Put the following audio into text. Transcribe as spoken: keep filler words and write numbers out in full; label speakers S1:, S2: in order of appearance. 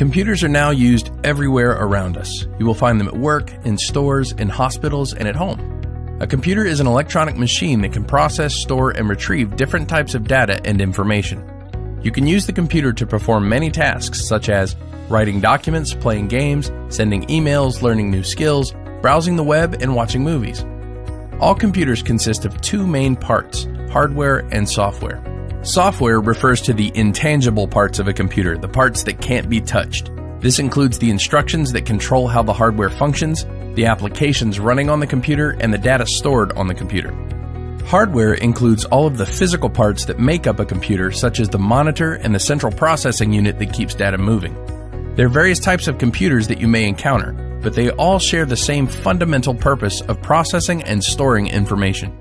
S1: Computers are now used everywhere around us. You will find them at work, in stores, in hospitals, and at home. A computer is an electronic machine that can process, store, and retrieve different types of data and information. You can use the computer to perform many tasks such as writing documents, playing games, sending emails, learning new skills, browsing the web, and watching movies. All computers consist of two main parts, hardware and software. Software refers to the intangible parts of a computer, the parts that can't be touched. This includes the instructions that control how the hardware functions, the applications running on the computer, and the data stored on the computer. Hardware includes all of the physical parts that make up a computer, such as the monitor and the central processing unit that keeps data moving. There are various types of computers that you may encounter, but they all share the same fundamental purpose of processing and storing information.